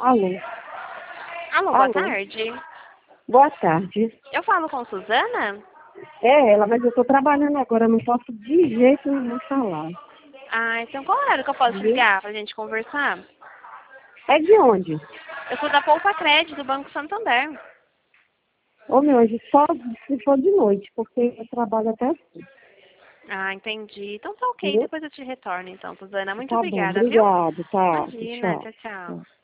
Alô? Alô, boa Alô? tarde. Boa tarde. Eu falo com Suzana? É ela, mas eu tô trabalhando agora, eu não posso de jeito nenhum falar. Ah, então qual hora que eu posso Viu? ligar pra gente conversar? É de onde? Eu sou da Poupa Crédito, do Banco Santander. Ô, meu anjo, só se for de noite, porque eu trabalho até assim. Ah, entendi. Então tá ok, Viu? depois eu te retorno então, Suzana. Muito Tá bom, obrigada, viu? obrigado, tá. Imagina, Tchau. tchau, tchau. Tchau.